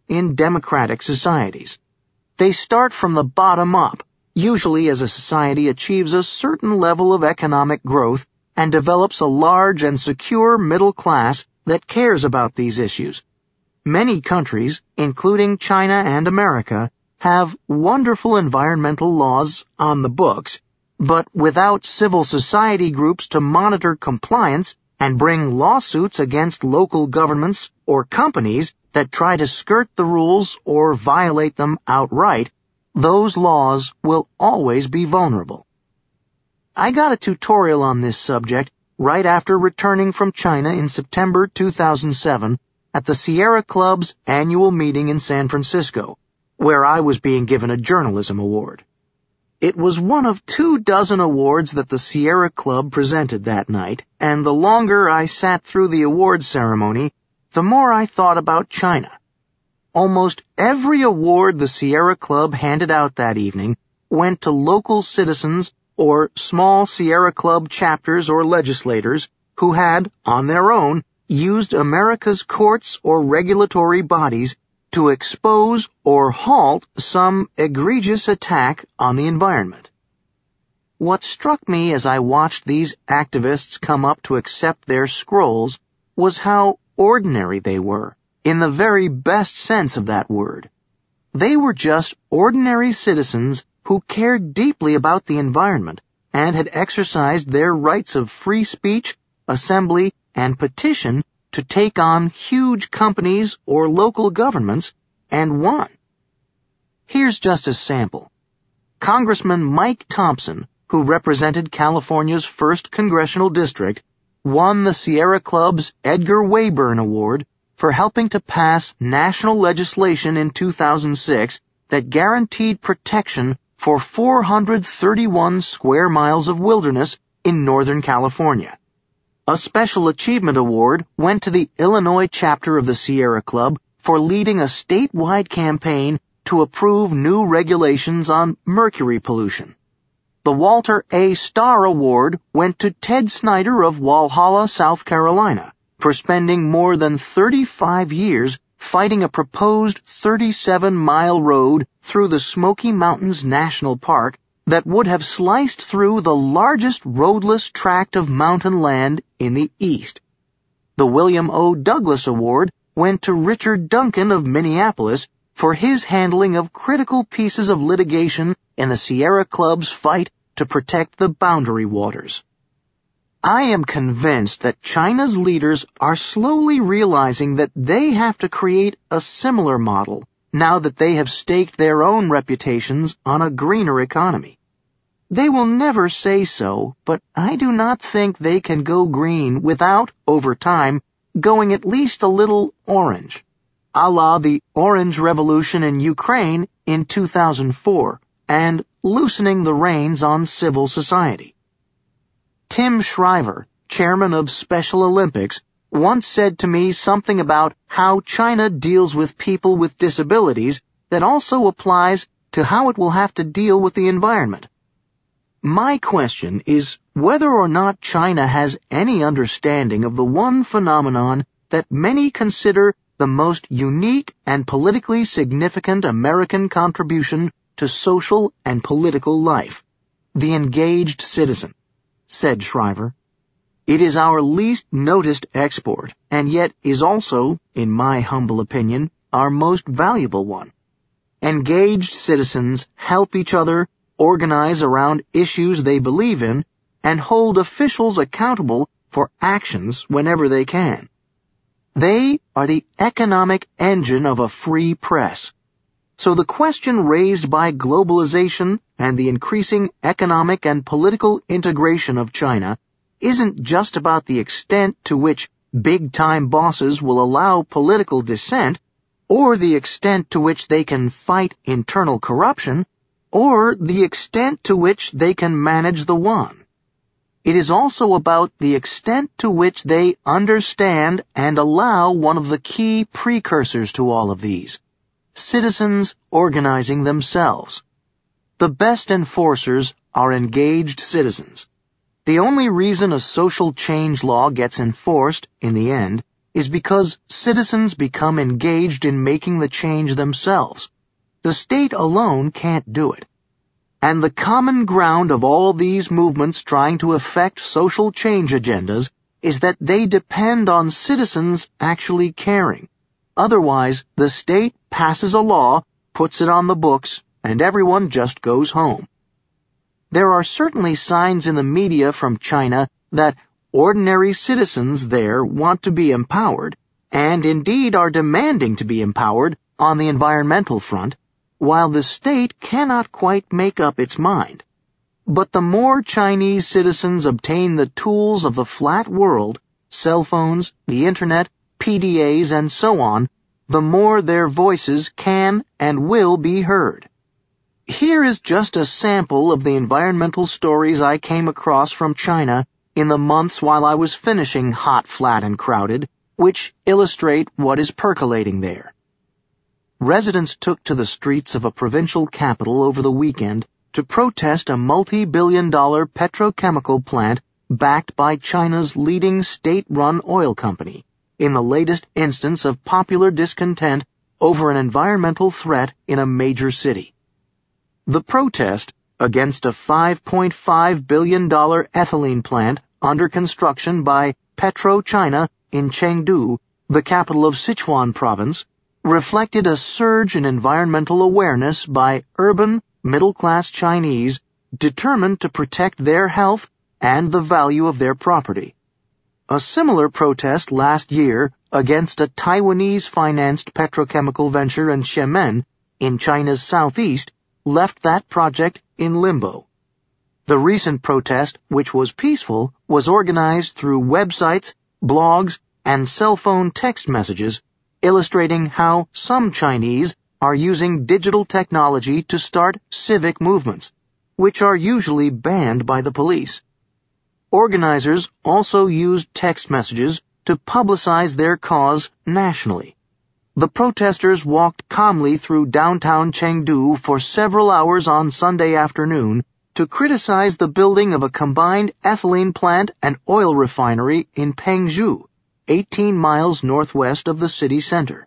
in democratic societies. They start from the bottom up, usually as a society achieves a certain level of economic growth and develops a large and secure middle class that cares about these issues. Many countries, including China and America, have wonderful environmental laws on the books, but without civil society groups to monitor compliance and bring lawsuits against local governments or companies that try to skirt the rules or violate them outright, those laws will always be vulnerable. I got a tutorial on this subject right after returning from China in September 2007 at the Sierra Club's annual meeting in San Francisco, where I was being given a journalism award. It was one of 24 awards that the Sierra Club presented that night, and the longer I sat through the awards ceremony, the more I thought about China. Almost every award the Sierra Club handed out that evening went to local citizens or small Sierra Club chapters or legislators who had, on their own, used America's courts or regulatory bodies to expose or halt some egregious attack on the environment. What struck me as I watched these activists come up to accept their scrolls was how ordinary they were, in the very best sense of that word. They were just ordinary citizens who cared deeply about the environment and had exercised their rights of free speech, assembly, and petition to take on huge companies or local governments, and won. Here's just a sample. Congressman Mike Thompson, who represented California's 1st Congressional District, won the Sierra Club's Edgar Wayburn Award for helping to pass national legislation in 2006 that guaranteed protection for 431 square miles of wilderness in Northern California. A Special Achievement Award went to the Illinois chapter of the Sierra Club for leading a statewide campaign to approve new regulations on mercury pollution. The Walter A. Starr Award went to Ted Snyder of Walhalla, South Carolina, for spending more than 35 years fighting a proposed 37-mile road through the Smoky Mountains National Park that would have sliced through the largest roadless tract of mountain land in the East. The William O. Douglas Award went to Richard Duncan of Minneapolis for his handling of critical pieces of litigation in the Sierra Club's fight to protect the boundary waters. I am convinced that China's leaders are slowly realizing that they have to create a similar model now that they have staked their own reputations on a greener economy. They will never say so, but I do not think they can go green without, over time, going at least a little orange, a la the Orange Revolution in Ukraine in 2004, and loosening the reins on civil society. Tim Shriver, chairman of Special Olympics, once said to me something about how China deals with people with disabilities that also applies to how it will have to deal with the environment. My question is whether or not China has any understanding of the one phenomenon that many consider the most unique and politically significant American contribution to social and political life, the engaged citizen, said Shriver. It is our least noticed export, and yet is also, in my humble opinion, our most valuable one. Engaged citizens help each other, organize around issues they believe in, and hold officials accountable for actions whenever they can. They are the economic engine of a free press. So the question raised by globalization and the increasing economic and political integration of China isn't just about the extent to which big-time bosses will allow political dissent, or the extent to which they can fight internal corruption, or the extent to which they can manage the yuan. It is also about the extent to which they understand and allow one of the key precursors to all of these, citizens organizing themselves. The best enforcers are engaged citizens. The only reason a social change law gets enforced, in the end, is because citizens become engaged in making the change themselves. The state alone can't do it. And the common ground of all these movements trying to effect social change agendas is that they depend on citizens actually caring. Otherwise, the state passes a law, puts it on the books, and everyone just goes home. There are certainly signs in the media from China that ordinary citizens there want to be empowered, and indeed are demanding to be empowered on the environmental front, while the state cannot quite make up its mind. But the more Chinese citizens obtain the tools of the flat world, cell phones, the internet, PDAs, and so on, the more their voices can and will be heard. Here is just a sample of the environmental stories I came across from China in the months while I was finishing Hot, Flat, and Crowded, which illustrate what is percolating there. Residents took to the streets of a provincial capital over the weekend to protest a multi-billion-dollar petrochemical plant backed by China's leading state-run oil company, in the latest instance of popular discontent over an environmental threat in a major city. The protest, against a $5.5 billion ethylene plant under construction by PetroChina in Chengdu, the capital of Sichuan province, reflected a surge in environmental awareness by urban, middle-class Chinese determined to protect their health and the value of their property. A similar protest last year against a Taiwanese-financed petrochemical venture in Xiamen, in China's southeast, left that project in limbo. The recent protest, which was peaceful, was organized through websites, blogs, and cell phone text messages, illustrating how some Chinese are using digital technology to start civic movements, which are usually banned by the police. Organizers also used text messages to publicize their cause nationally. The protesters walked calmly through downtown Chengdu for several hours on Sunday afternoon to criticize the building of a combined ethylene plant and oil refinery in Pengzhu, 18 miles northwest of the city center.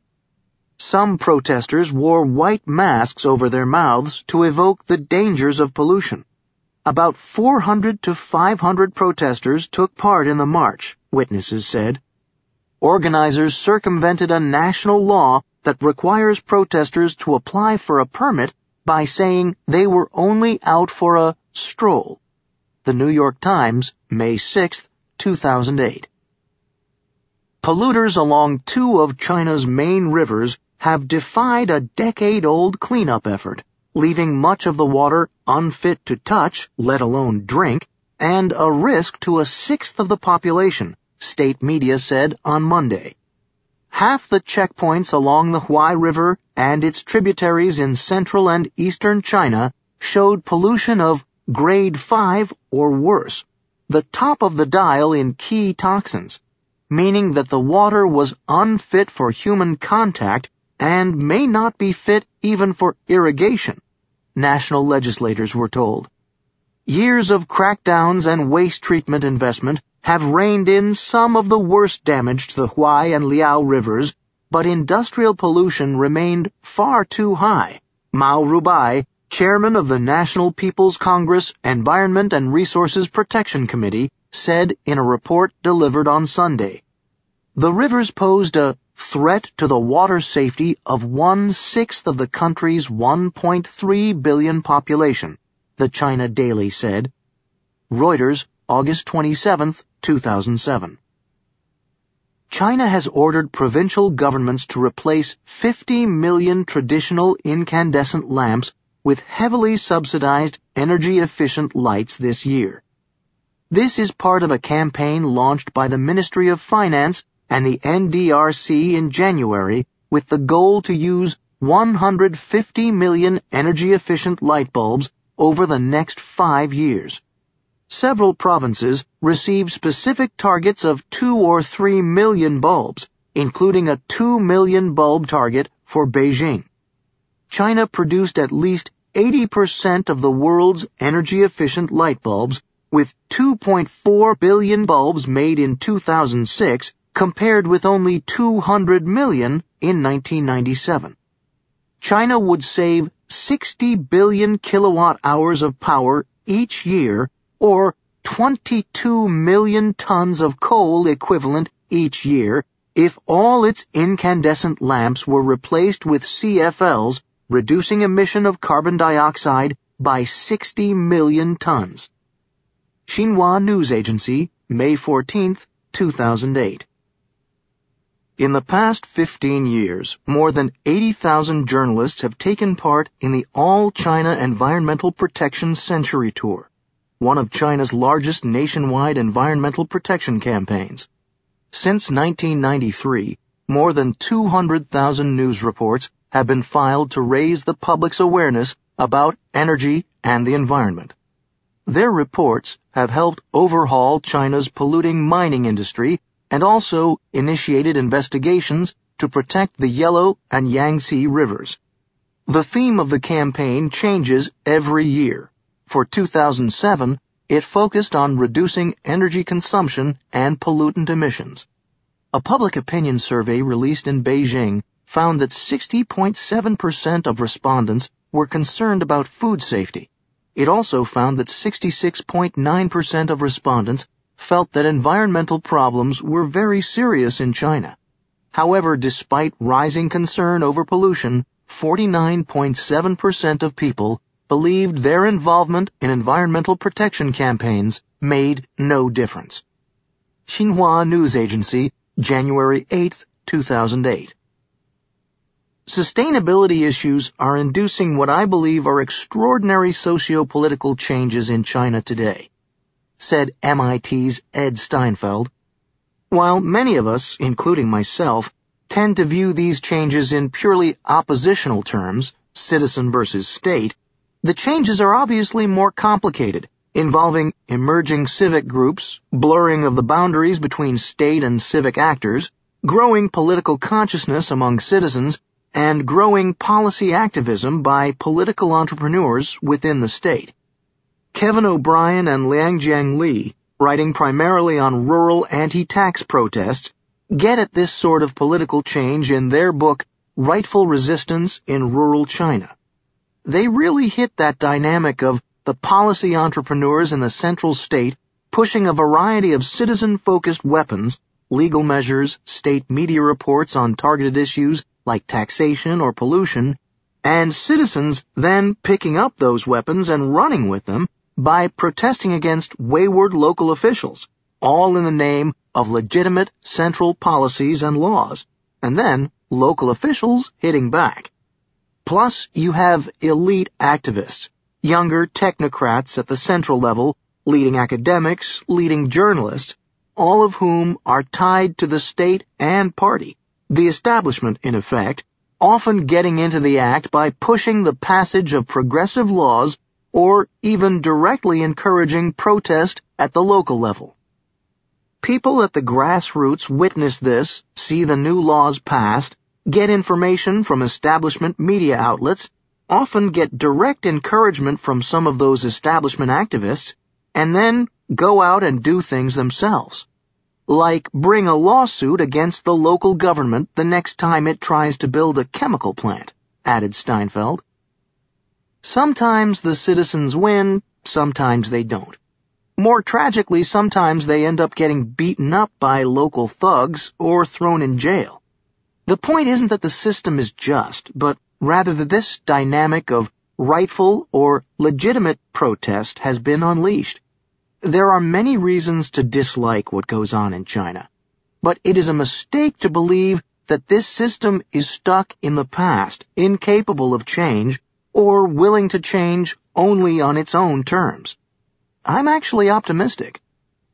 Some protesters wore white masks over their mouths to evoke the dangers of pollution. About 400 to 500 protesters took part in the march, witnesses said. Organizers circumvented a national law that requires protesters to apply for a permit by saying they were only out for a stroll. The New York Times, May 6, 2008. Polluters along two of China's main rivers have defied a decade-old cleanup effort, leaving much of the water unfit to touch, let alone drink, and a risk to a sixth of the population, state media said on Monday. Half the checkpoints along the Huai River and its tributaries in central and eastern China showed pollution of grade 5 or worse, the top of the dial in key toxins, meaning that the water was unfit for human contact and may not be fit even for irrigation, national legislators were told. Years of crackdowns and waste treatment investment have reined in some of the worst damage to the Huai and Liao rivers, but industrial pollution remained far too high, Mao Rubai, chairman of the National People's Congress Environment and Resources Protection Committee, said in a report delivered on Sunday. The rivers posed a threat to the water safety of 1/6 of the country's 1.3 billion population, the China Daily said. Reuters, August 27, 2007. China has ordered provincial governments to replace 50 million traditional incandescent lamps with heavily subsidized energy-efficient lights this year. This is part of a campaign launched by the Ministry of Finance and the NDRC in January with the goal to use 150 million energy-efficient light bulbs over the next 5 years. Several provinces received specific targets of 2 or 3 million bulbs, including a 2 million bulb target for Beijing. China produced at least 80% of the world's energy-efficient light bulbs, with 2.4 billion bulbs made in 2006 compared with only 200 million in 1997. China would save 60 billion kilowatt-hours of power each year, or 22 million tons of coal equivalent each year, if all its incandescent lamps were replaced with CFLs, reducing emission of carbon dioxide by 60 million tons. Xinhua News Agency, May 14, 2008. In the past 15 years, more than 80,000 journalists have taken part in the All China Environmental Protection Century Tour, one of China's largest nationwide environmental protection campaigns. Since 1993, more than 200,000 news reports have been filed to raise the public's awareness about energy and the environment. Their reports have helped overhaul China's polluting mining industry and also initiated investigations to protect the Yellow and Yangtze rivers. The theme of the campaign changes every year. For 2007, it focused on reducing energy consumption and pollutant emissions. A public opinion survey released in Beijing found that 60.7% of respondents were concerned about food safety. It also found that 66.9% of respondents felt that environmental problems were very serious in China. However, despite rising concern over pollution, 49.7% of people believed their involvement in environmental protection campaigns made no difference. Xinhua News Agency, January 8, 2008. Sustainability issues are inducing what I believe are extraordinary socio-political changes in China today, said MIT's Ed Steinfeld. While many of us, including myself, tend to view these changes in purely oppositional terms, citizen versus state, the changes are obviously more complicated, involving emerging civic groups, blurring of the boundaries between state and civic actors, growing political consciousness among citizens, and growing policy activism by political entrepreneurs within the state. Kevin O'Brien and Liangjiang Li, writing primarily on rural anti-tax protests, get at this sort of political change in their book, Rightful Resistance in Rural China. They really hit that dynamic of the policy entrepreneurs in the central state pushing a variety of citizen-focused weapons, legal measures, state media reports on targeted issues like taxation or pollution, and citizens then picking up those weapons and running with them by protesting against wayward local officials, all in the name of legitimate central policies and laws, and then local officials hitting back. Plus, you have elite activists, younger technocrats at the central level, leading academics, leading journalists, all of whom are tied to the state and party, the establishment in effect, often getting into the act by pushing the passage of progressive laws or even directly encouraging protest at the local level. People at the grassroots witness this, see the new laws passed, get information from establishment media outlets, often get direct encouragement from some of those establishment activists, and then go out and do things themselves. Like bring a lawsuit against the local government the next time it tries to build a chemical plant, added Steinfeld. Sometimes the citizens win, sometimes they don't. More tragically, sometimes they end up getting beaten up by local thugs or thrown in jail. The point isn't that the system is just, but rather that this dynamic of rightful or legitimate protest has been unleashed. There are many reasons to dislike what goes on in China, but it is a mistake to believe that this system is stuck in the past, incapable of change, or willing to change only on its own terms. I'm actually optimistic.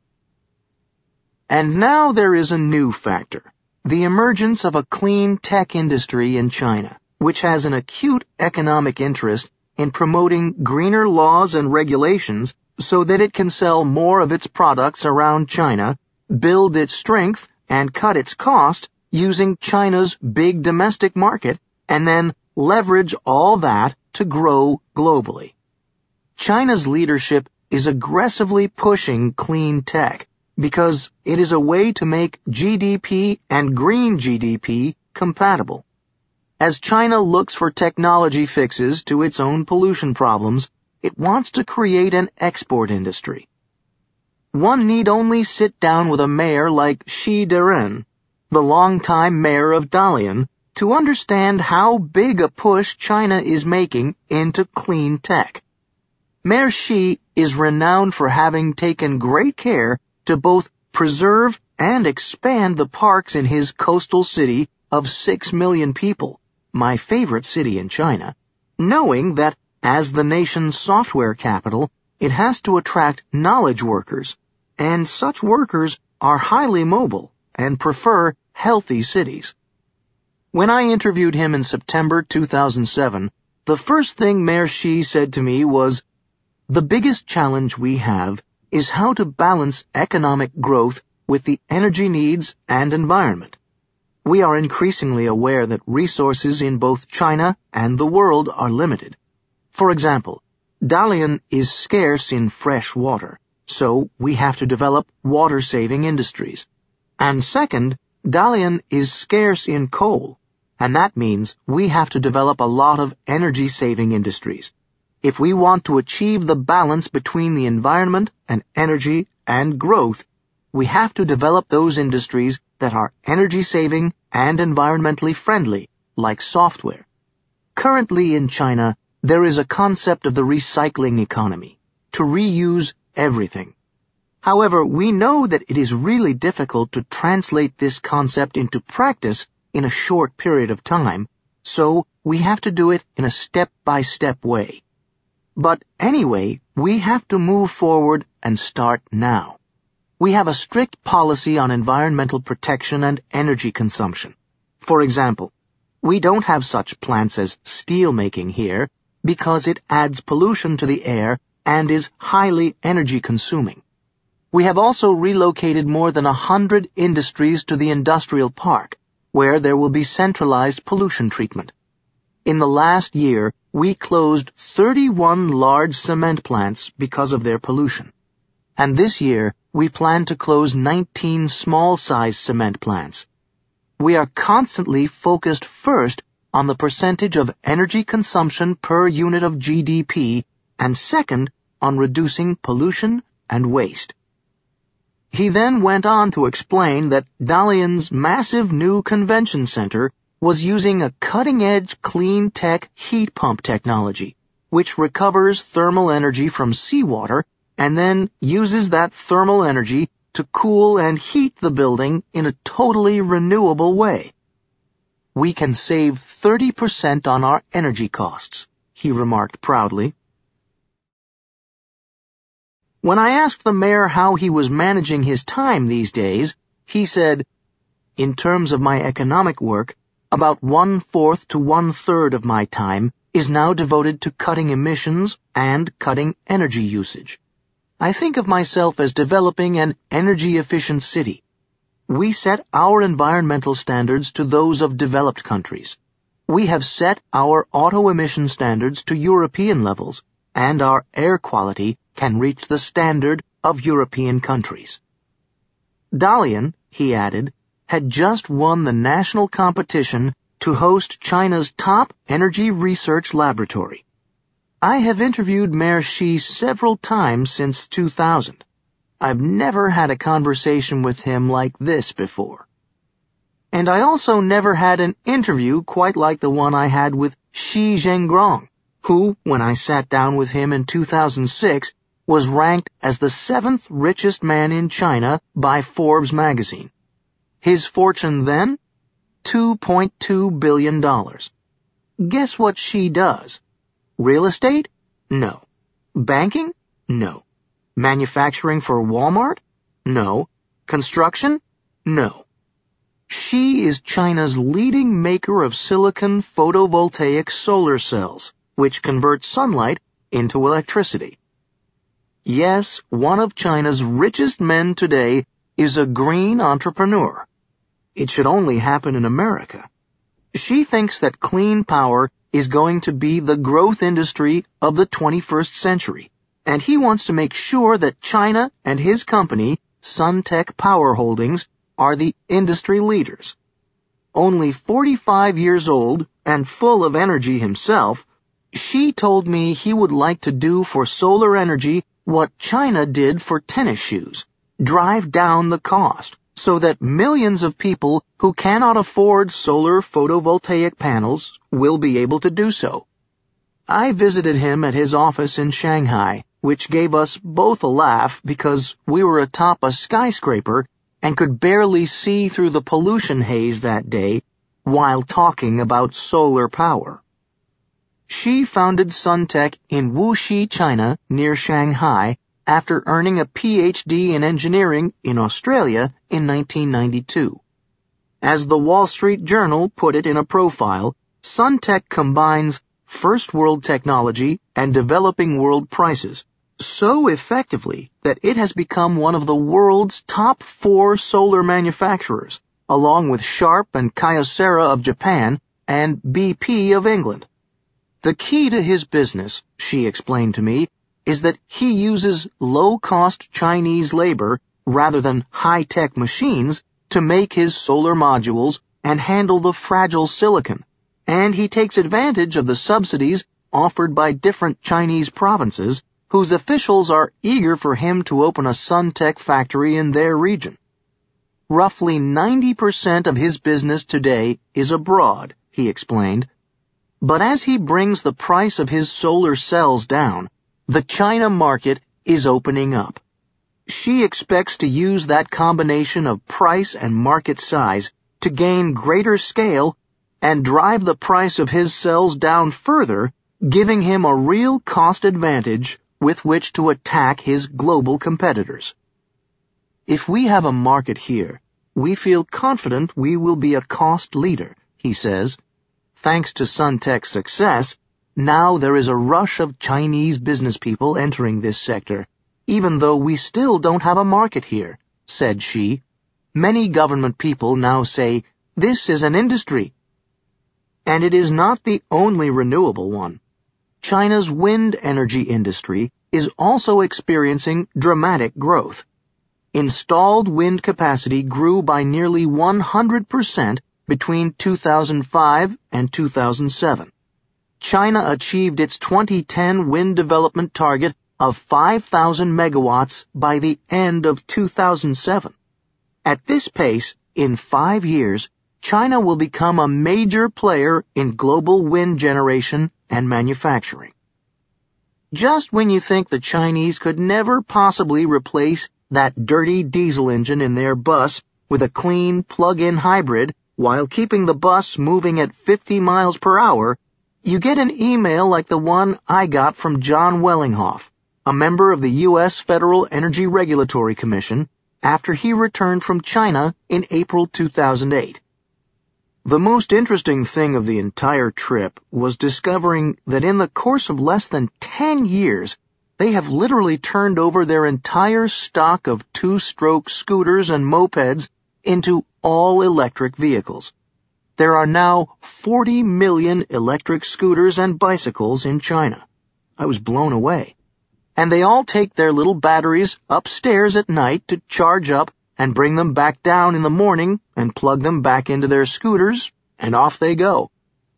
And now there is a new factor, the emergence of a clean tech industry in China, which has an acute economic interest in promoting greener laws and regulations so that it can sell more of its products around China, build its strength, and cut its cost using China's big domestic market, and then leverage all that to grow globally. China's leadership is aggressively pushing clean tech, because it is a way to make GDP and green GDP compatible. As China looks for technology fixes to its own pollution problems, it wants to create an export industry. One need only sit down with a mayor like Xi Deren, the longtime mayor of Dalian, to understand how big a push China is making into clean tech. Mayor Xi is renowned for having taken great care to both preserve and expand the parks in his coastal city of 6 million people, my favorite city in China, knowing that as the nation's software capital, it has to attract knowledge workers, and such workers are highly mobile and prefer healthy cities. When I interviewed him in September 2007, the first thing Mayor Xi said to me was, "The biggest challenge we have is how to balance economic growth with the energy needs and environment. We are increasingly aware that resources in both China and the world are limited. For example, Dalian is scarce in fresh water, so we have to develop water-saving industries. And second, Dalian is scarce in coal, and that means we have to develop a lot of energy-saving industries. If we want to achieve the balance between the environment and energy and growth, we have to develop those industries that are energy-saving and environmentally friendly, like software. Currently in China, there is a concept of the recycling economy, to reuse everything. However, we know that it is really difficult to translate this concept into practice in a short period of time, so we have to do it in a step-by-step way. But anyway, we have to move forward and start now. We have a strict policy on environmental protection and energy consumption. For example, we don't have such plants as steel making here because it adds pollution to the air and is highly energy consuming. We have also relocated more than 100 industries to the industrial park, where there will be centralized pollution treatment. In the last year, we closed 31 large cement plants because of their pollution. And this year, we plan to close 19 small-sized cement plants. We are constantly focused first on the percentage of energy consumption per unit of GDP, and second, on reducing pollution and waste. He then went on to explain that Dalian's massive new convention center was using a cutting-edge clean tech heat pump technology, which recovers thermal energy from seawater and then uses that thermal energy to cool and heat the building in a totally renewable way. We can save 30% on our energy costs, he remarked proudly. When I asked the mayor how he was managing his time these days, he said, "In terms of my economic work, about 1/4 to 1/3 of my time is now devoted to cutting emissions and cutting energy usage. I think of myself as developing an energy-efficient city. We set our environmental standards to those of developed countries. We have set our auto emission standards to European levels, and our air quality can reach the standard of European countries." Dalian, he added, had just won the national competition to host China's top energy research laboratory. I have interviewed Mayor Xi several times since 2000. I've never had a conversation with him like this before. And I also never had an interview quite like the one I had with Xi Zhengrong, who, when I sat down with him in 2006, was ranked as the 7th richest man in China by Forbes magazine. His fortune then? $2.2 billion. Guess what Xi does? Real estate? No. Banking? No. Manufacturing for Walmart? No. Construction? No. Xi is China's leading maker of silicon photovoltaic solar cells, which convert sunlight into electricity. Yes, one of China's richest men today is a green entrepreneur. It should only happen in America. Xi thinks that clean power is going to be the growth industry of the 21st century, and he wants to make sure that China and his company Suntech Power Holdings are the industry leaders. Only 45 years old and full of energy himself, Xi told me he would like to do for solar energy what China did for tennis shoes, drive down the cost so that millions of people who cannot afford solar photovoltaic panels will be able to do so. I visited him at his office in Shanghai, which gave us both a laugh because we were atop a skyscraper and could barely see through the pollution haze that day while talking about solar power. Xi founded Suntech in Wuxi, China, near Shanghai, after earning a PhD in engineering in Australia in 1992. As the Wall Street Journal put it in a profile, Suntech combines first world technology and developing world prices so effectively that it has become one of the world's top 4 solar manufacturers, along with Sharp and Kyocera of Japan and BP of England. The key to his business, she explained to me, is that he uses low-cost Chinese labor rather than high-tech machines to make his solar modules and handle the fragile silicon, and he takes advantage of the subsidies offered by different Chinese provinces whose officials are eager for him to open a Suntech factory in their region. Roughly 90% of his business today is abroad, he explained. But as he brings the price of his solar cells down, the China market is opening up. She expects to use that combination of price and market size to gain greater scale and drive the price of his cells down further, giving him a real cost advantage with which to attack his global competitors. If we have a market here, we feel confident we will be a cost leader, he says. Thanks to Suntech's success, now there is a rush of Chinese business people entering this sector, even though we still don't have a market here, said she. Many government people now say, this is an industry. And it is not the only renewable one. China's wind energy industry is also experiencing dramatic growth. Installed wind capacity grew by nearly 100% between 2005 and 2007. China achieved its 2010 wind development target of 5,000 megawatts by the end of 2007. At this pace, in 5 years, China will become a major player in global wind generation and manufacturing. Just when you think the Chinese could never possibly replace that dirty diesel engine in their bus with a clean plug-in hybrid while keeping the bus moving at 50 miles per hour, you get an email like the one I got from John Wellinghoff, a member of the U.S. Federal Energy Regulatory Commission, after he returned from China in April 2008. The most interesting thing of the entire trip was discovering that in the course of less than 10 years, they have literally turned over their entire stock of 2-stroke scooters and mopeds into all-electric vehicles. There are now 40 million electric scooters and bicycles in China. I was blown away. And they all take their little batteries upstairs at night to charge up and bring them back down in the morning and plug them back into their scooters, and off they go.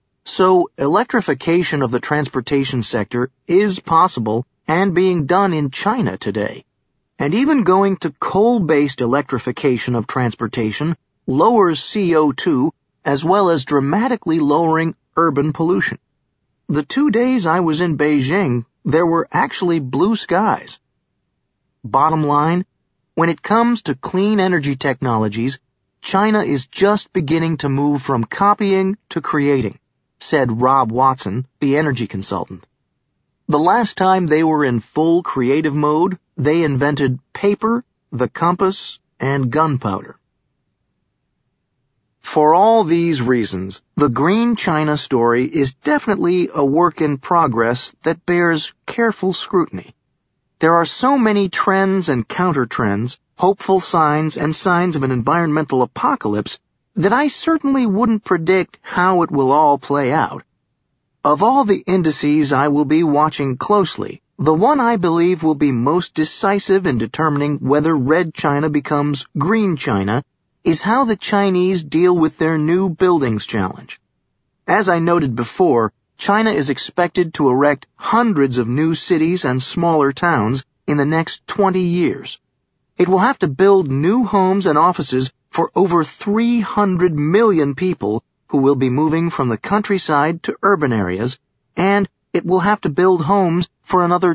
So electrification of the transportation sector is possible and being done in China today. And even going to coal-based electrification of transportation lowers CO2 as well as dramatically lowering urban pollution. The 2 days I was in Beijing, there were actually blue skies. Bottom line, when it comes to clean energy technologies, China is just beginning to move from copying to creating, said Rob Watson, the energy consultant. The last time they were in full creative mode, they invented paper, the compass, and gunpowder. For all these reasons, the Green China story is definitely a work in progress that bears careful scrutiny. There are so many trends and counter-trends, hopeful signs and signs of an environmental apocalypse that I certainly wouldn't predict how it will all play out. Of all the indices I will be watching closely, The one I believe will be most decisive in determining whether Red China becomes Green China is how the Chinese deal with their new buildings challenge. As I noted before, China is expected to erect hundreds of new cities and smaller towns in the next 20 years. It will have to build new homes and offices for over 300 million people who will be moving from the countryside to urban areas, and it will have to build homes for another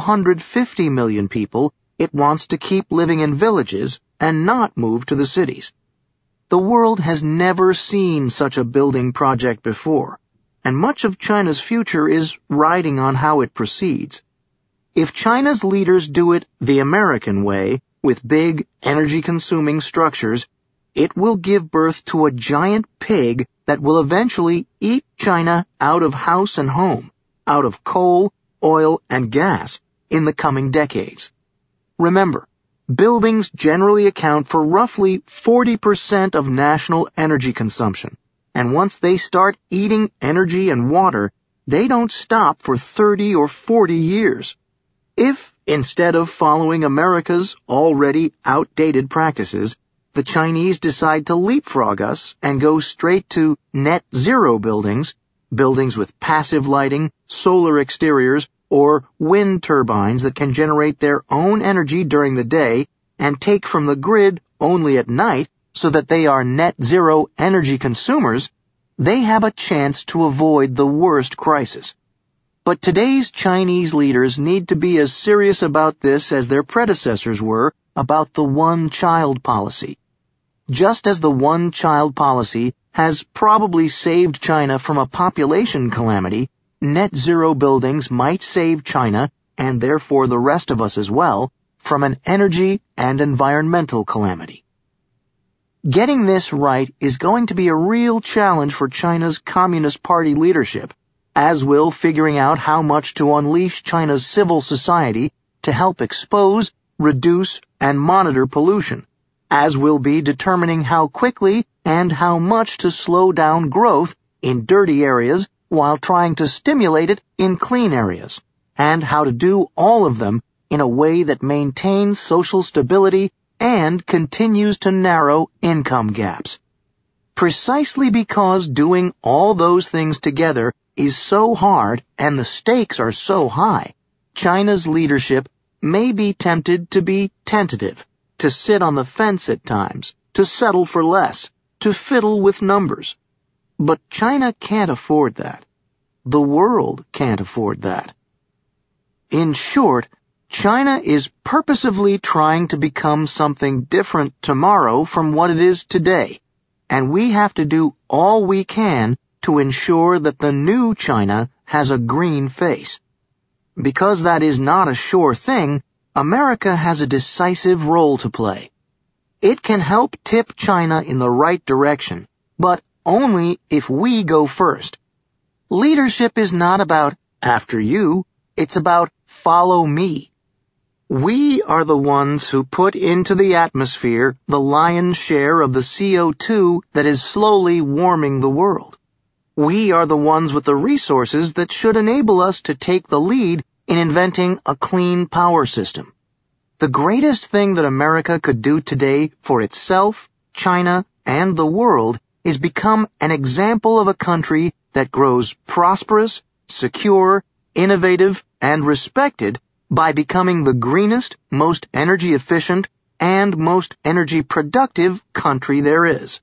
250 million people it wants to keep living in villages and not move to the cities. The world has never seen such a building project before, and much of China's future is riding on how it proceeds. If China's leaders do it the American way, with big, energy-consuming structures, it will give birth to a giant pig that will eventually eat China out of house and home, out of coal, oil, and gas in the coming decades. Remember, buildings generally account for roughly 40% of national energy consumption, and once they start eating energy and water, they don't stop for 30 or 40 years. If, instead of following America's already outdated practices, the Chinese decide to leapfrog us and go straight to net zero buildings with passive lighting, solar exteriors, or wind turbines that can generate their own energy during the day and take from the grid only at night so that they are net zero energy consumers, they have a chance to avoid the worst crisis. But today's Chinese leaders need to be as serious about this as their predecessors were about the one-child policy. Just as the one-child policy has probably saved China from a population calamity, net zero buildings might save China, and therefore the rest of us as well, from an energy and environmental calamity. Getting this right is going to be a real challenge for China's Communist Party leadership, as will figuring out how much to unleash China's civil society to help expose, reduce, and monitor pollution, as will be determining how quickly and how much to slow down growth in dirty areas while trying to stimulate it in clean areas, and how to do all of them in a way that maintains social stability and continues to narrow income gaps. Precisely because doing all those things together is so hard and the stakes are so high, China's leadership may be tempted to be tentative, to sit on the fence at times, to settle for less, to fiddle with numbers. But China can't afford that. The world can't afford that. In short, China is purposefully trying to become something different tomorrow from what it is today, and we have to do all we can to ensure that the new China has a green face. Because that is not a sure thing, America has a decisive role to play. It can help tip China in the right direction, but only if we go first. Leadership is not about after you, it's about follow me. We are the ones who put into the atmosphere the lion's share of the CO2 that is slowly warming the world. We are the ones with the resources that should enable us to take the lead in inventing a clean power system. The greatest thing that America could do today for itself, China, and the world is become an example of a country that grows prosperous, secure, innovative, and respected by becoming the greenest, most energy efficient, and most energy productive country there is.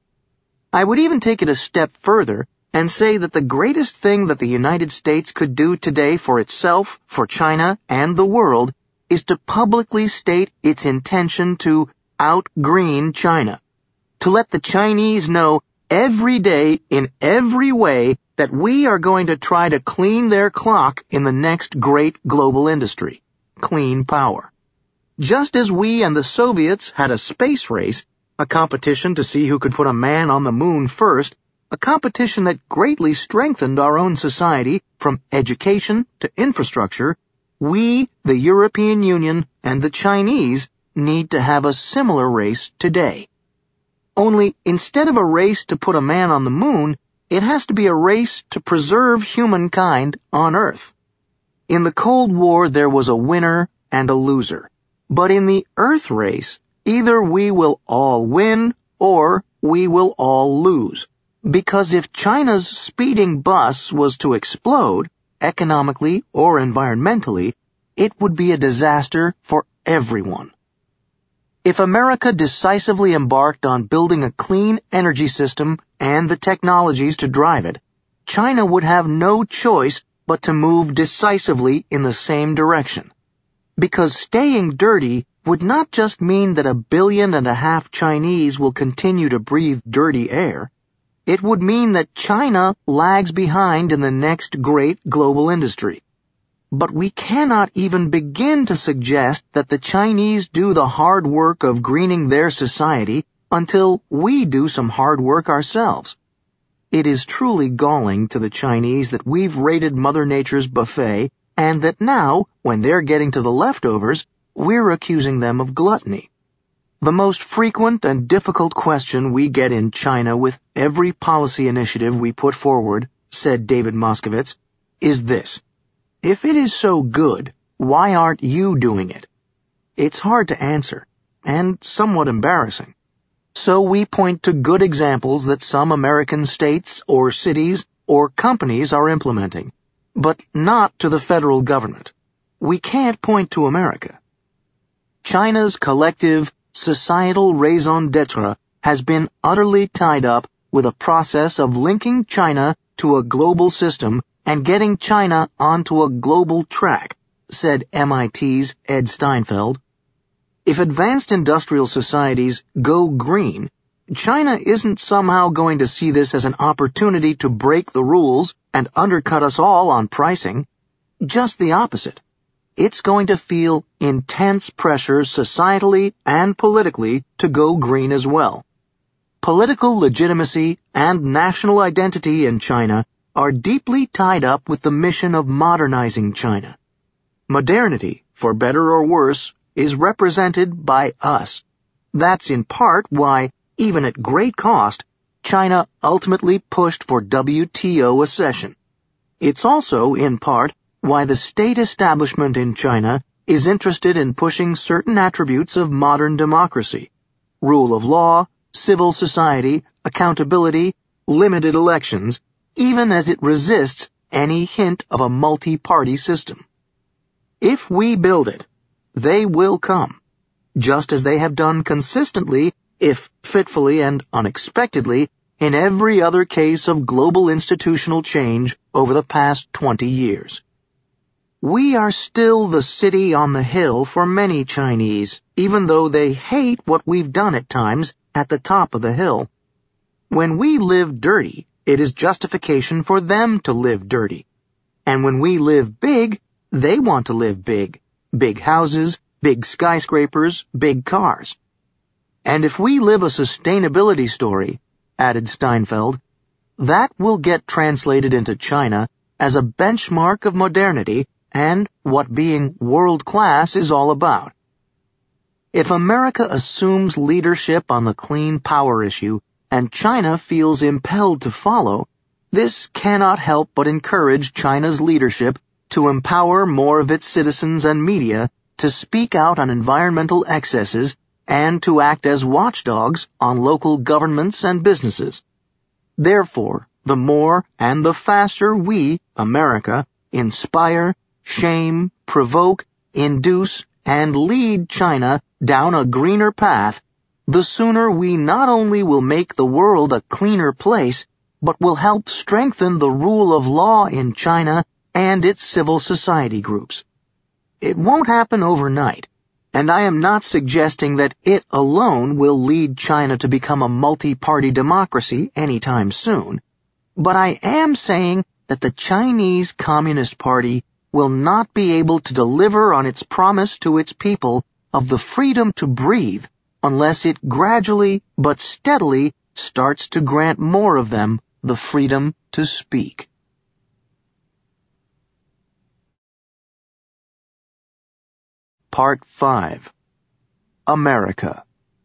I would even take it a step further and say that the greatest thing that the United States could do today for itself, for China, and the world is to publicly state its intention to out-green China, to let the Chinese know every day in every way that we are going to try to clean their clock in the next great global industry, clean power. Just as we and the Soviets had a space race, a competition to see who could put a man on the moon first, a competition that greatly strengthened our own society from education to infrastructure, we, the European Union, and the Chinese need to have a similar race today. Only instead of a race to put a man on the moon, it has to be a race to preserve humankind on Earth. In the Cold War, there was a winner and a loser. But in the Earth race, either we will all win or we will all lose. Because if China's speeding bus was to explode, economically or environmentally, it would be a disaster for everyone. If America decisively embarked on building a clean energy system and the technologies to drive it, China would have no choice but to move decisively in the same direction. Because staying dirty would not just mean that 1.5 billion Chinese will continue to breathe dirty air. It would mean that China lags behind in the next great global industry. But we cannot even begin to suggest that the Chinese do the hard work of greening their society until we do some hard work ourselves. It is truly galling to the Chinese that we've raided Mother Nature's buffet and that now, when they're getting to the leftovers, we're accusing them of gluttony. The most frequent and difficult question we get in China with every policy initiative we put forward, said David Moskowitz, is this. If it is so good, why aren't you doing it? It's hard to answer, and somewhat embarrassing. So we point to good examples that some American states or cities or companies are implementing, but not to the federal government. We can't point to America. China's collective societal raison d'etre has been utterly tied up with a process of linking China to a global system and getting China onto a global track, said MIT's Ed Steinfeld. If advanced industrial societies go green, China isn't somehow going to see this as an opportunity to break the rules and undercut us all on pricing. Just the opposite. It's going to feel intense pressure societally and politically to go green as well. Political legitimacy and national identity in China are deeply tied up with the mission of modernizing China. Modernity, for better or worse, is represented by us. That's in part why, even at great cost, China ultimately pushed for WTO accession. It's also, in part, why the state establishment in China is interested in pushing certain attributes of modern democracy: rule of law, civil society, accountability, limited elections, even as it resists any hint of a multi-party system. If we build it, they will come, just as they have done consistently, if fitfully and unexpectedly, in every other case of global institutional change over the past 20 years. We are still the city on the hill for many Chinese, even though they hate what we've done at times at the top of the hill. When we live dirty, it is justification for them to live dirty. And when we live big, they want to live big. Big houses, big skyscrapers, big cars. And if we live a sustainability story, added Steinfeld, that will get translated into China as a benchmark of modernity and what being world-class is all about. If America assumes leadership on the clean power issue and China feels impelled to follow, this cannot help but encourage China's leadership to empower more of its citizens and media to speak out on environmental excesses and to act as watchdogs on local governments and businesses. Therefore, the more and the faster we, America, inspire, shame, provoke, induce, and lead China down a greener path, the sooner we not only will make the world a cleaner place, but will help strengthen the rule of law in China and its civil society groups. It won't happen overnight, and I am not suggesting that it alone will lead China to become a multi-party democracy anytime soon, but I am saying that the Chinese Communist Party will not be able to deliver on its promise to its people of the freedom to breathe unless it gradually but steadily starts to grant more of them the freedom to speak. Part 5. America.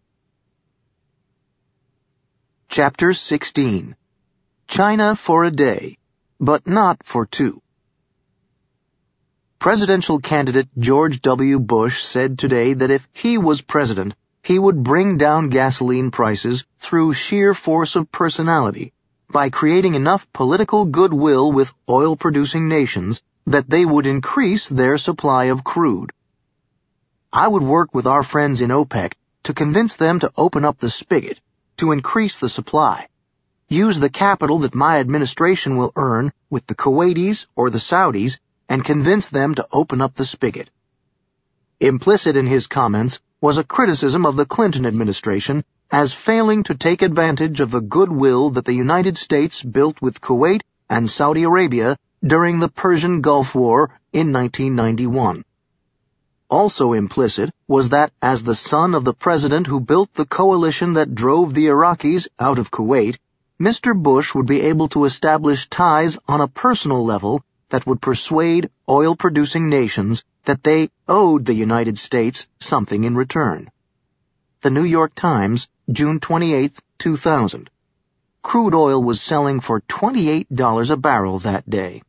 Chapter 16. China for a day, but not for two. Presidential candidate George W. Bush said today that if he was president, he would bring down gasoline prices through sheer force of personality by creating enough political goodwill with oil-producing nations that they would increase their supply of crude. I would work with our friends in OPEC to convince them to open up the spigot, to increase the supply. Use the capital that my administration will earn with the Kuwaitis or the Saudis and convince them to open up the spigot. Implicit in his comments was a criticism of the Clinton administration as failing to take advantage of the goodwill that the United States built with Kuwait and Saudi Arabia during the Persian Gulf War in 1991. Also implicit was that as the son of the president who built the coalition that drove the Iraqis out of Kuwait, Mr. Bush would be able to establish ties on a personal level that would persuade oil-producing nations that they owed the United States something in return. The New York Times, June 28, 2000. Crude oil was selling for $28 a barrel that day.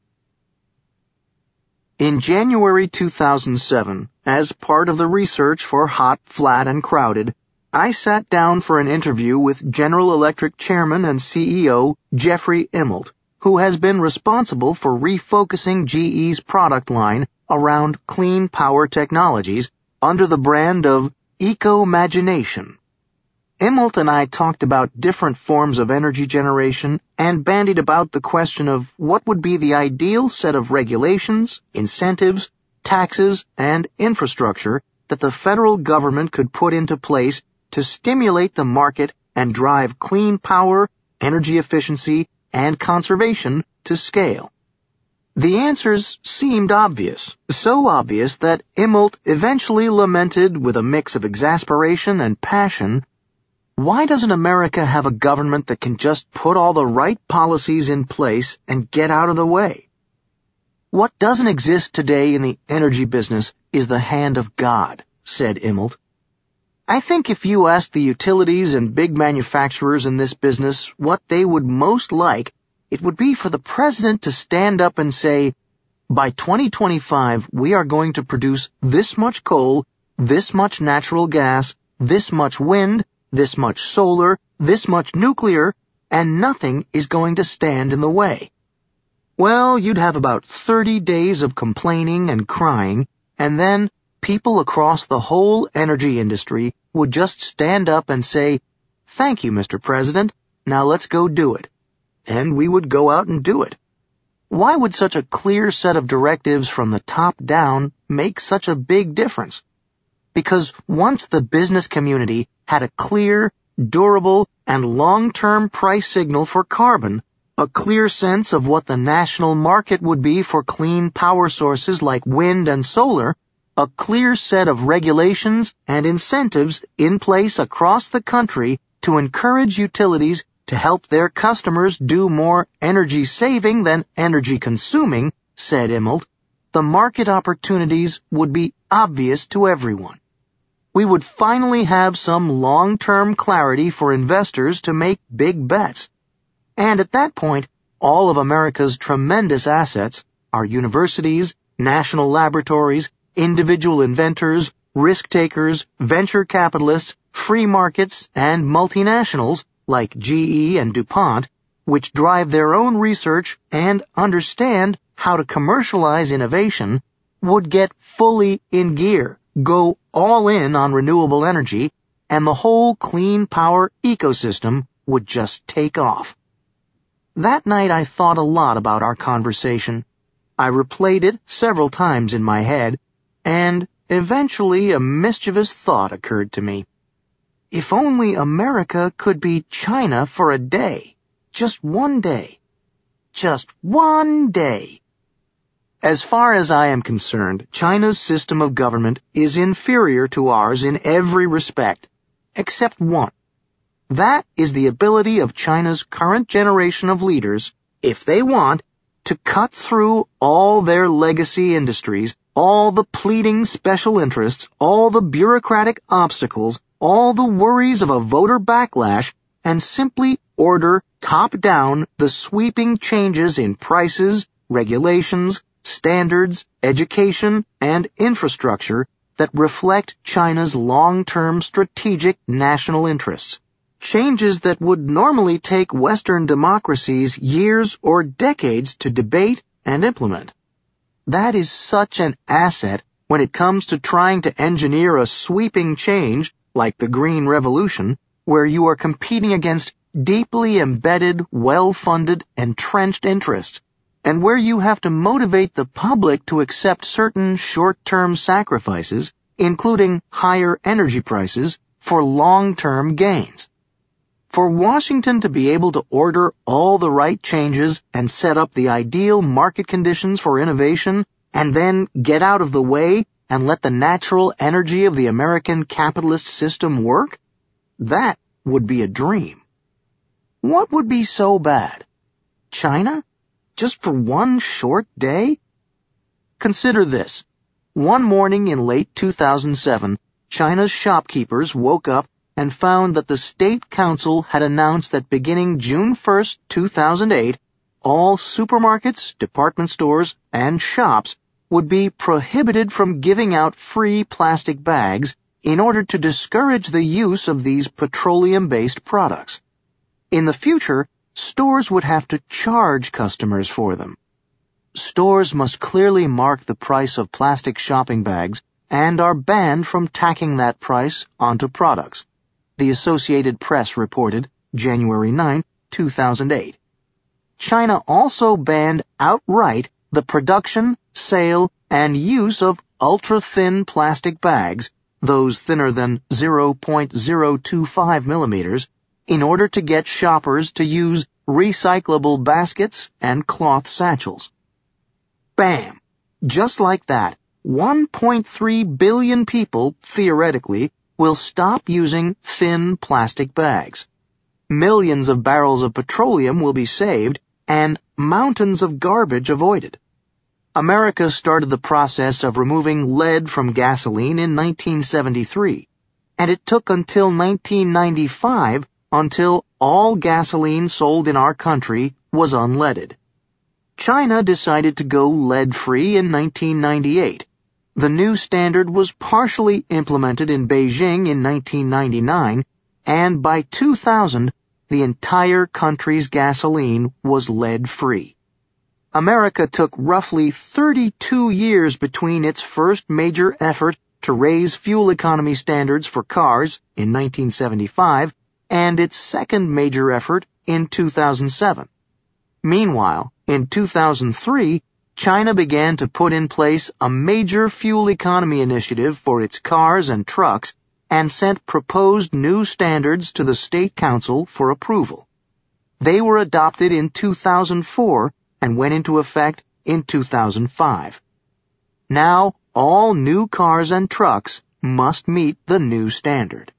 In January 2007, as part of the research for Hot, Flat, and Crowded, I sat down for an interview with General Electric Chairman and CEO Jeffrey Immelt, who has been responsible for refocusing GE's product line around clean power technologies under the brand of Eco-Magination. Immelt and I talked about different forms of energy generation and bandied about the question of what would be the ideal set of regulations, incentives, taxes, and infrastructure that the federal government could put into place to stimulate the market and drive clean power, energy efficiency, and conservation to scale. The answers seemed obvious, so obvious that Immelt eventually lamented with a mix of exasperation and passion, "Why doesn't America have a government that can just put all the right policies in place and get out of the way?" "What doesn't exist today in the energy business is the hand of God," said Immelt. "I think if you asked the utilities and big manufacturers in this business what they would most like, it would be for the president to stand up and say, by 2025 we are going to produce this much coal, this much natural gas, this much wind, this much solar, this much nuclear, and nothing is going to stand in the way." Well, you'd have about 30 days of complaining and crying, and then people across the whole energy industry would just stand up and say, "Thank you, Mr. President, now let's go do it." And we would go out and do it. Why would such a clear set of directives from the top down make such a big difference? Because once the business community had a clear, durable, and long-term price signal for carbon, a clear sense of what the national market would be for clean power sources like wind and solar, a clear set of regulations and incentives in place across the country to encourage utilities to help their customers do more energy saving than energy consuming, said Immelt, the market opportunities would be obvious to everyone. We would finally have some long-term clarity for investors to make big bets. And at that point, all of America's tremendous assets, our universities, national laboratories, individual inventors, risk-takers, venture capitalists, free markets, and multinationals like GE and DuPont, which drive their own research and understand how to commercialize innovation, would get fully in gear, go all in on renewable energy, and the whole clean power ecosystem would just take off. That night I thought a lot about our conversation. I replayed it several times in my head, and eventually a mischievous thought occurred to me. If only America could be China for a day. Just one day. Just one day. As far as I am concerned, China's system of government is inferior to ours in every respect, except one. That is the ability of China's current generation of leaders, if they want, to cut through all their legacy industries, all the pleading special interests, all the bureaucratic obstacles, all the worries of a voter backlash, and simply order top-down the sweeping changes in prices, regulations, standards, education, and infrastructure that reflect China's long-term strategic national interests. Changes that would normally take Western democracies years or decades to debate and implement. That is such an asset when it comes to trying to engineer a sweeping change like the Green Revolution, where you are competing against deeply embedded, well-funded, entrenched interests, and where you have to motivate the public to accept certain short-term sacrifices, including higher energy prices, for long-term gains. For Washington to be able to order all the right changes and set up the ideal market conditions for innovation, and then get out of the way and let the natural energy of the American capitalist system work, that would be a dream. What would be so bad? China? Just for one short day? Consider this. One morning in late 2007, China's shopkeepers woke up and found that the State Council had announced that beginning June 1, 2008, all supermarkets, department stores, and shops would be prohibited from giving out free plastic bags in order to discourage the use of these petroleum-based products. In the future, stores would have to charge customers for them. Stores must clearly mark the price of plastic shopping bags and are banned from tacking that price onto products. The Associated Press reported January 9, 2008. China also banned outright the production, sale, and use of ultra-thin plastic bags, those thinner than 0.025 millimeters, in order to get shoppers to use recyclable baskets and cloth satchels. Bam! Just like that, 1.3 billion people, theoretically, will stop using thin plastic bags. Millions of barrels of petroleum will be saved and mountains of garbage avoided. America started the process of removing lead from gasoline in 1973, and it took until 1995 until all gasoline sold in our country was unleaded. China decided to go lead-free in 1998. The new standard was partially implemented in Beijing in 1999, and by 2000, the entire country's gasoline was lead-free. America took roughly 32 years between its first major effort to raise fuel economy standards for cars in 1975 and its second major effort in 2007. Meanwhile, in 2003, China began to put in place a major fuel economy initiative for its cars and trucks and sent proposed new standards to the State Council for approval. They were adopted in 2004 and went into effect in 2005. Now, all new cars and trucks must meet the new standard.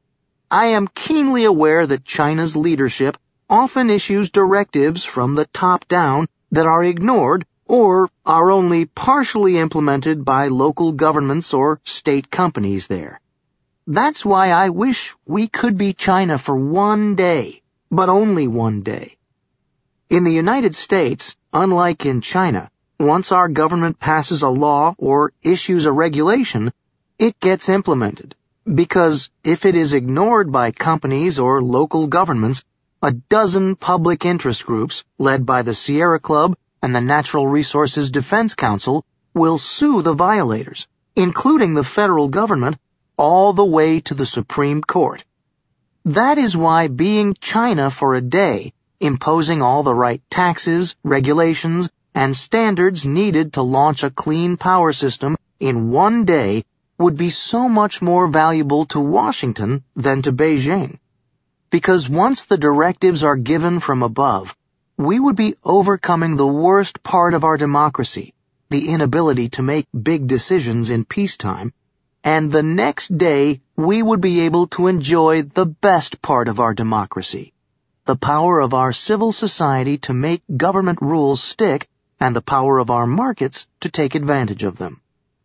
I am keenly aware that China's leadership often issues directives from the top down that are ignored or are only partially implemented by local governments or state companies there. That's why I wish we could be China for one day, but only one day. In the United States, unlike in China, once our government passes a law or issues a regulation, it gets implemented, because if it is ignored by companies or local governments, a dozen public interest groups, led by the Sierra Club and the Natural Resources Defense Council, will sue the violators, including the federal government, all the way to the Supreme Court. That is why being China for a day, imposing all the right taxes, regulations, and standards needed to launch a clean power system in one day would be so much more valuable to Washington than to Beijing. Because once the directives are given from above, we would be overcoming the worst part of our democracy, the inability to make big decisions in peacetime, and the next day we would be able to enjoy the best part of our democracy, the power of our civil society to make government rules stick and the power of our markets to take advantage of them.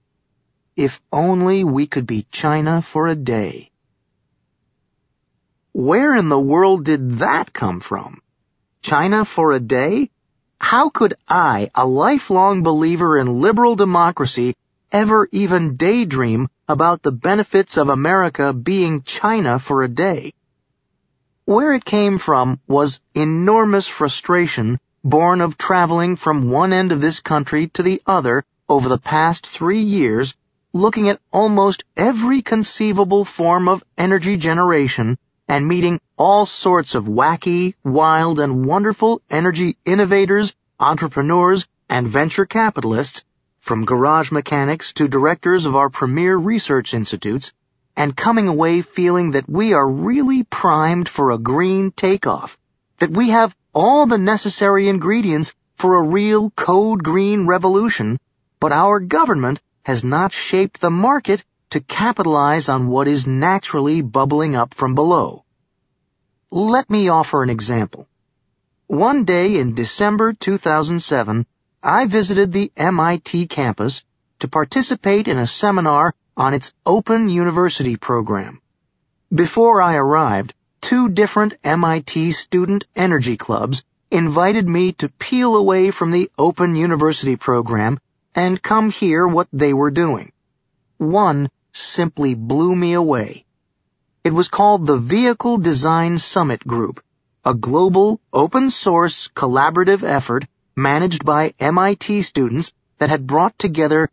If only we could be China for a day. Where in the world did that come from? China for a day? How could I, a lifelong believer in liberal democracy, ever even daydream about the benefits of America being China for a day? Where it came from was enormous frustration born of traveling from one end of this country to the other over the past 3 years, looking at almost every conceivable form of energy generation and meeting all sorts of wacky, wild, and wonderful energy innovators, entrepreneurs, and venture capitalists, from garage mechanics to directors of our premier research institutes, and coming away feeling that we are really primed for a green takeoff, that we have all the necessary ingredients for a real code green revolution, but our government has not shaped the market to capitalize on what is naturally bubbling up from below. Let me offer an example. One day in December 2007, I visited the MIT campus to participate in a seminar on its Open University program. Before I arrived, 2 different MIT student energy clubs invited me to peel away from the Open University program and come hear what they were doing. One simply blew me away. It was called the Vehicle Design Summit Group, a global, open-source, collaborative effort managed by MIT students that had brought together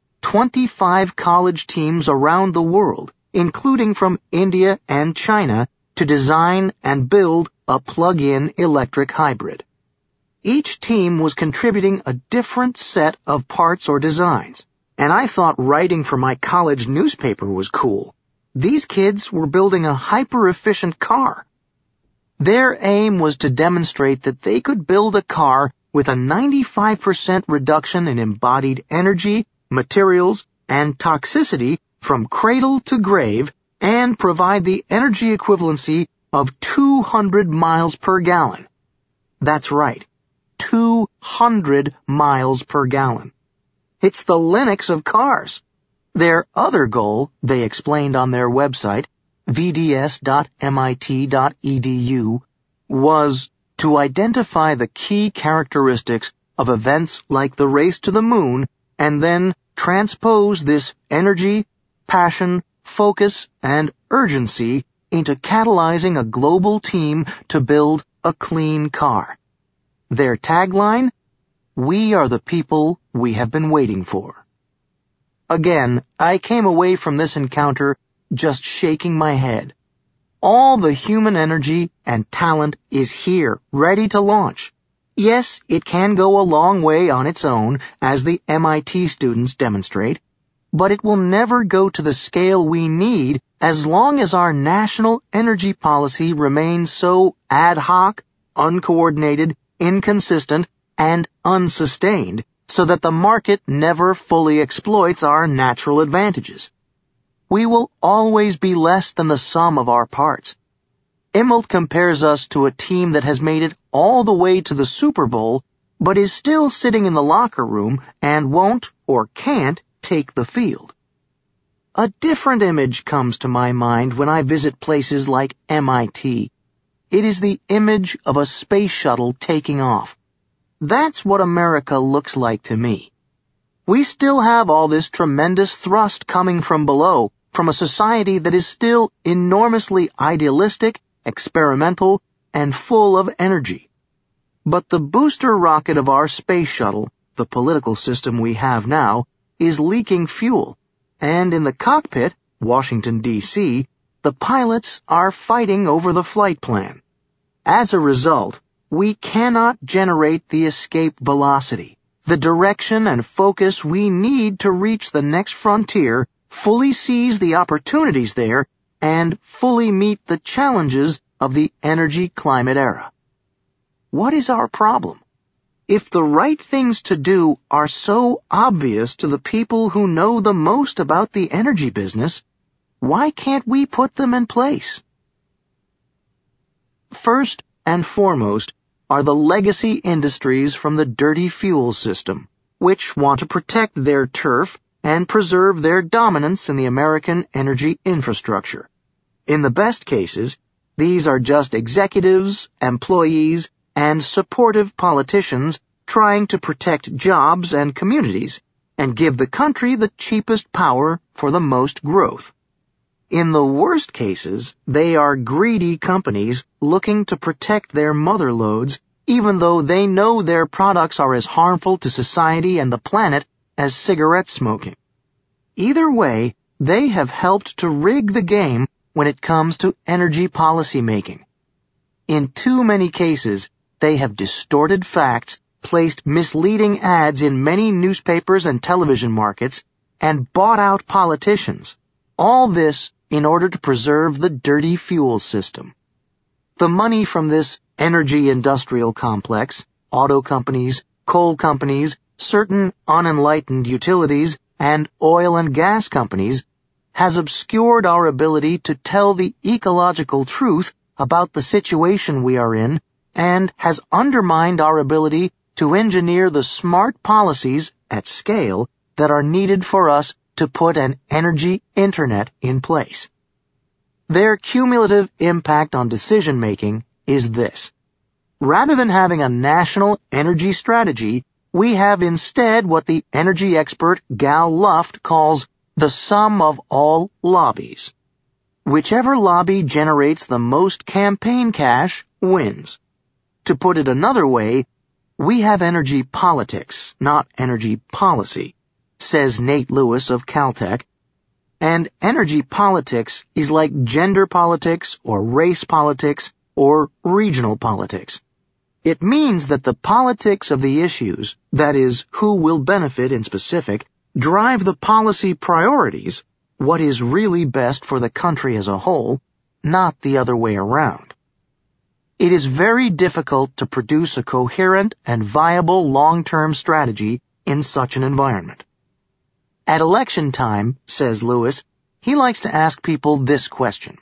25 college teams around the world, including from India and China, to design and build a plug-in electric hybrid. Each team was contributing a different set of parts or designs, and I thought writing for my college newspaper was cool. These kids were building a hyper-efficient car. Their aim was to demonstrate that they could build a car with a 95% reduction in embodied energy, materials, and toxicity from cradle to grave, and provide the energy equivalency of 200 miles per gallon. That's right, 200 miles per gallon. It's the Linux of cars. Their other goal, they explained on their website, vds.mit.edu, was to identify the key characteristics of events like the race to the moon and then transpose this energy, passion, focus, and urgency into catalyzing a global team to build a clean car. Their tagline: "We are the people we have been waiting for." Again, I came away from this encounter just shaking my head. All the human energy and talent is here, ready to launch. Yes, it can go a long way on its own, as the MIT students demonstrate, but it will never go to the scale we need as long as our national energy policy remains so ad hoc, uncoordinated, inconsistent, and unsustained, so that the market never fully exploits our natural advantages. We will always be less than the sum of our parts. Immelt compares us to a team that has made it all the way to the Super Bowl, but is still sitting in the locker room and won't or can't take the field. A different image comes to my mind when I visit places like MIT. It is the image of a space shuttle taking off. That's what America looks like to me. We still have all this tremendous thrust coming from below, from a society that is still enormously idealistic, experimental, and full of energy. But the booster rocket of our space shuttle, the political system we have now, is leaking fuel, and in the cockpit, Washington, D.C., the pilots are fighting over the flight plan. As a result, we cannot generate the escape velocity, the direction and focus we need to reach the next frontier, fully seize the opportunities there, and fully meet the challenges of the energy-climate era. What is our problem? If the right things to do are so obvious to the people who know the most about the energy business, why can't we put them in place? First and foremost are the legacy industries from the dirty fuel system, which want to protect their turf and preserve their dominance in the American energy infrastructure. In the best cases, these are just executives, employees, and supportive politicians trying to protect jobs and communities and give the country the cheapest power for the most growth. In the worst cases, they are greedy companies looking to protect their mother lodes, even though they know their products are as harmful to society and the planet as cigarette smoking. Either way, they have helped to rig the game when it comes to energy policy making. In too many cases, they have distorted facts, placed misleading ads in many newspapers and television markets, and bought out politicians. All this in order to preserve the dirty fuel system. The money from this energy industrial complex, auto companies, coal companies, certain unenlightened utilities, and oil and gas companies, has obscured our ability to tell the ecological truth about the situation we are in and has undermined our ability to engineer the smart policies at scale that are needed for us to put an energy internet in place. Their cumulative impact on decision-making is this. Rather than having a national energy strategy, we have instead what the energy expert Gal Luft calls the sum of all lobbies. Whichever lobby generates the most campaign cash wins. To put it another way, we have energy politics, not energy policy, says Nate Lewis of Caltech, and energy politics is like gender politics or race politics or regional politics. It means that the politics of the issues, that is, who will benefit in specific, drive the policy priorities, what is really best for the country as a whole, not the other way around. It is very difficult to produce a coherent and viable long-term strategy in such an environment. At election time, says Lewis, he likes to ask people this question.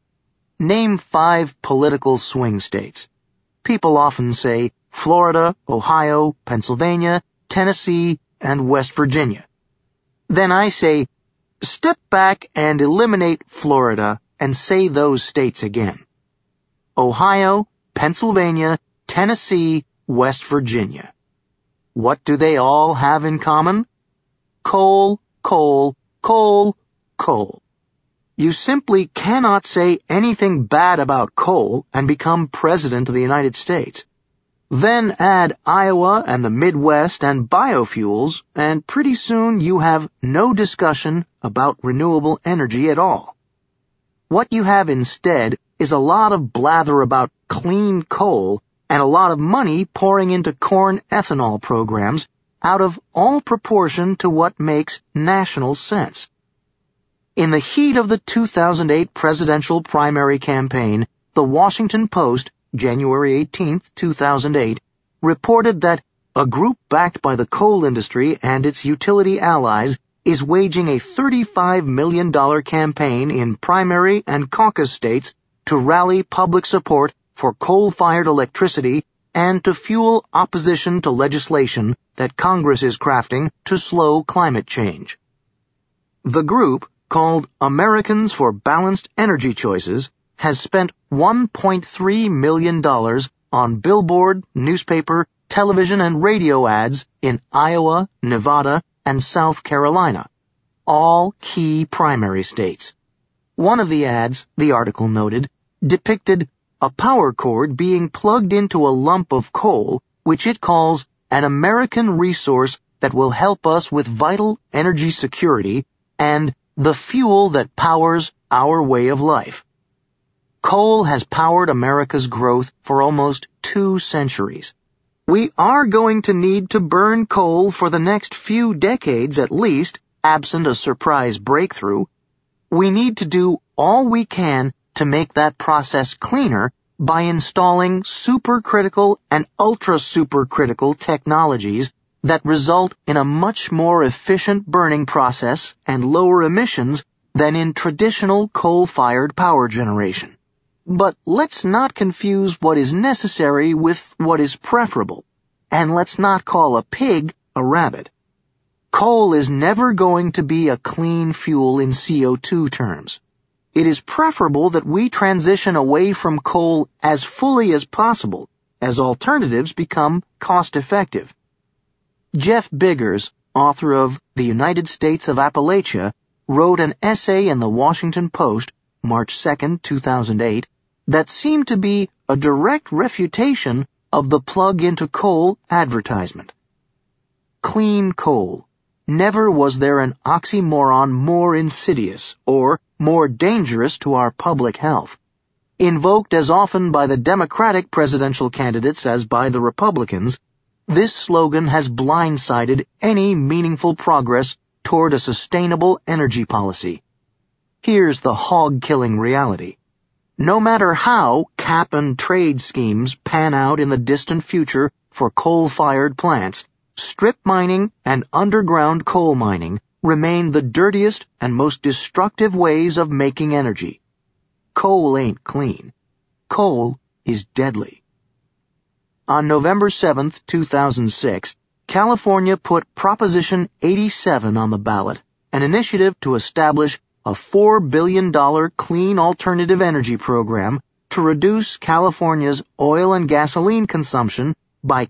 Name 5 political swing states. People often say Florida, Ohio, Pennsylvania, Tennessee, and West Virginia. Then I say, step back and eliminate Florida and say those states again. Ohio, Pennsylvania, Tennessee, West Virginia. What do they all have in common? Coal, coal, coal, coal. You simply cannot say anything bad about coal and become president of the United States. Then add Iowa and the Midwest and biofuels, and pretty soon you have no discussion about renewable energy at all. What you have instead is a lot of blather about clean coal and a lot of money pouring into corn ethanol programs out of all proportion to what makes national sense. In the heat of the 2008 presidential primary campaign, the Washington Post, January 18, 2008, reported that a group backed by the coal industry and its utility allies is waging a $35 million campaign in primary and caucus states to rally public support for coal-fired electricity and to fuel opposition to legislation that Congress is crafting to slow climate change. The group, called Americans for Balanced Energy Choices, has spent $1.3 million on billboard, newspaper, television, and radio ads in Iowa, Nevada, and South Carolina, all key primary states. One of the ads, the article noted, depicted a power cord being plugged into a lump of coal, which it calls an American resource that will help us with vital energy security and the fuel that powers our way of life. Coal has powered America's growth for almost 2 centuries. We are going to need to burn coal for the next few decades at least, absent a surprise breakthrough. We need to do all we can to make that process cleaner by installing supercritical and ultra-supercritical technologies that result in a much more efficient burning process and lower emissions than in traditional coal-fired power generation. But let's not confuse what is necessary with what is preferable, and let's not call a pig a rabbit. Coal is never going to be a clean fuel in CO2 terms. It is preferable that we transition away from coal as fully as possible as alternatives become cost-effective. Jeff Biggers, author of The United States of Appalachia, wrote an essay in the Washington Post, March 2, 2008, that seemed to be a direct refutation of the plug into coal advertisement. Clean coal. Never was there an oxymoron more insidious or more dangerous to our public health. Invoked as often by the Democratic presidential candidates as by the Republicans, this slogan has blindsided any meaningful progress toward a sustainable energy policy. Here's the hog-killing reality. No matter how cap and trade schemes pan out in the distant future for coal-fired plants, strip mining and underground coal mining remain the dirtiest and most destructive ways of making energy. Coal ain't clean. Coal is deadly. On November 7, 2006, California put Proposition 87 on the ballot, an initiative to establish a $4 billion clean alternative energy program to reduce California's oil and gasoline consumption by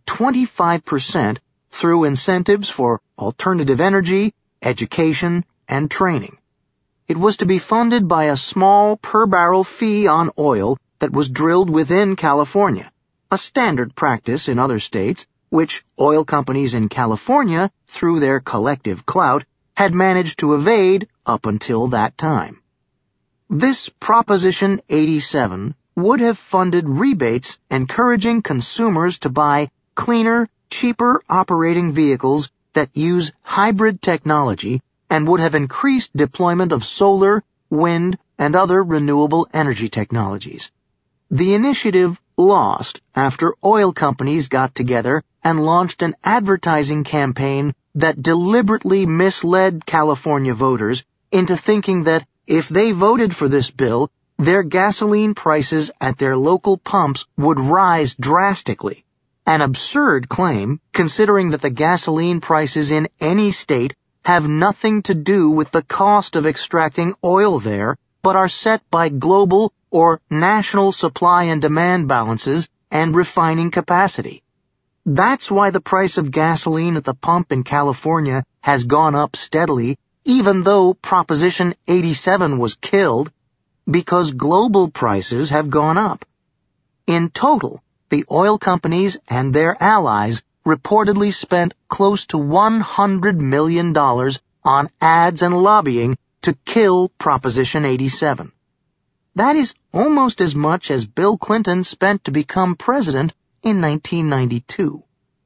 25% through incentives for alternative energy, education, and training. It was to be funded by a small per-barrel fee on oil that was drilled within California, a standard practice in other states, which oil companies in California, through their collective clout, had managed to evade up until that time. This Proposition 87 would have funded rebates encouraging consumers to buy cleaner, cheaper operating vehicles that use hybrid technology and would have increased deployment of solar, wind, and other renewable energy technologies. The initiative lost after oil companies got together and launched an advertising campaign that deliberately misled California voters into thinking that if they voted for this bill, their gasoline prices at their local pumps would rise drastically. An absurd claim, considering that the gasoline prices in any state have nothing to do with the cost of extracting oil there, but are set by global or national supply and demand balances and refining capacity. That's why the price of gasoline at the pump in California has gone up steadily, even though Proposition 87 was killed, because global prices have gone up. In total, the oil companies and their allies reportedly spent close to $100 million on ads and lobbying to kill Proposition 87. That is almost as much as Bill Clinton spent to become president in 1992.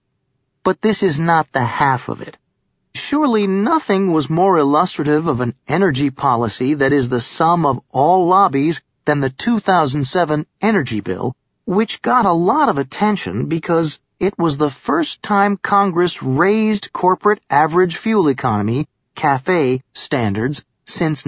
But this is not the half of it. Surely nothing was more illustrative of an energy policy that is the sum of all lobbies than the 2007 energy bill, which got a lot of attention because it was the first time Congress raised corporate average fuel economy, CAFE, standards since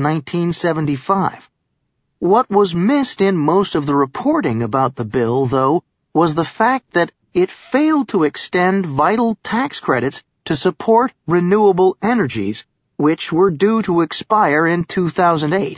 1975. What was missed in most of the reporting about the bill, though, was the fact that it failed to extend vital tax credits to support renewable energies, which were due to expire in 2008.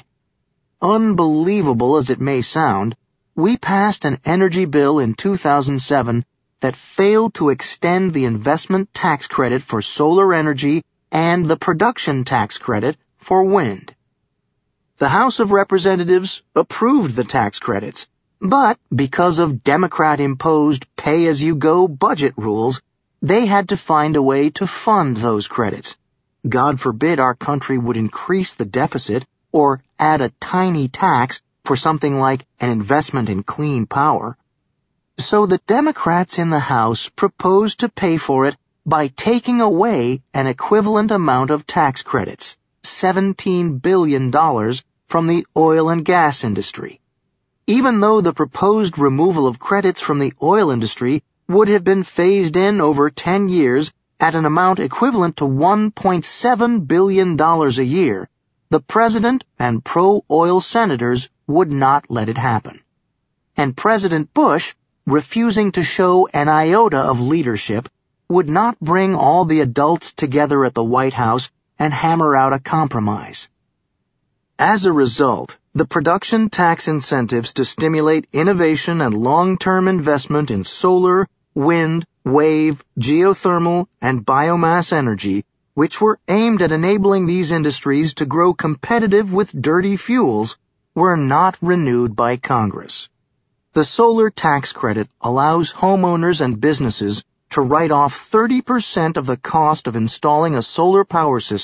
Unbelievable as it may sound, we passed an energy bill in 2007 that failed to extend the investment tax credit for solar energy and the production tax credit for wind. The House of Representatives approved the tax credits, but because of Democrat-imposed pay-as-you-go budget rules, they had to find a way to fund those credits. God forbid our country would increase the deficit or add a tiny tax for something like an investment in clean power. So the Democrats in the House proposed to pay for it by taking away an equivalent amount of tax credits, $17 billion, from the oil and gas industry. Even though the proposed removal of credits from the oil industry would have been phased in over 10 years at an amount equivalent to $1.7 billion a year, the president and pro-oil senators would not let it happen. And President Bush, refusing to show an iota of leadership, would not bring all the adults together at the White House and hammer out a compromise. As a result, the production tax incentives to stimulate innovation and long-term investment in solar, wind, wave, geothermal, and biomass energy, which were aimed at enabling these industries to grow competitive with dirty fuels, were not renewed by Congress. The solar tax credit allows homeowners and businesses to write off 30% of the cost of installing a solar power system